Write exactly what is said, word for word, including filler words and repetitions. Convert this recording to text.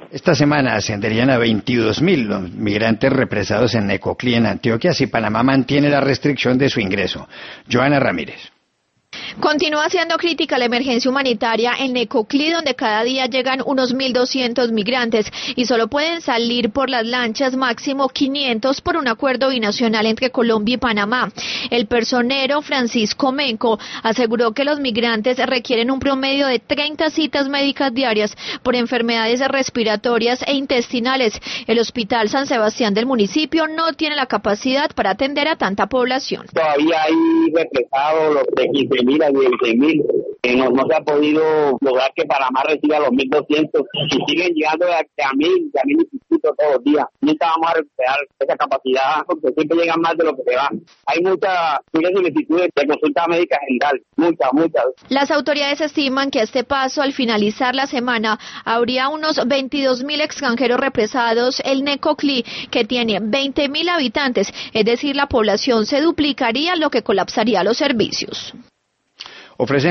Esta semana ascenderían a veintidós mil los migrantes represados en Necoclí, en Antioquia, si Panamá mantiene la restricción de su ingreso. Joana Ramírez. Continúa siendo crítica la emergencia humanitaria en Necoclí, donde cada día llegan unos mil doscientos migrantes y solo pueden salir por las lanchas máximo quinientos por un acuerdo binacional entre Colombia y Panamá. El personero Francisco Menco aseguró que los migrantes requieren un promedio de treinta citas médicas diarias por enfermedades respiratorias e intestinales. El Hospital San Sebastián del municipio no tiene la capacidad para atender a tanta población. Todavía hay represados los de quince mil a dieciséis mil. Eh, no, no se ha podido lograr que Panamá reciba los mil doscientos y siguen llegando de a mil, de a mil y pico todos los días. Nunca vamos a recuperar esa capacidad porque siempre llegan más de lo que se va. Hay muchas, muchas solicitudes de consulta médica general, muchas, muchas. Las autoridades estiman que a este paso, al finalizar la semana, habría unos veintidós mil extranjeros represados en Necoclí, que tiene veinte mil habitantes, es decir, la población se duplicaría, lo que colapsaría los servicios. Ofrecen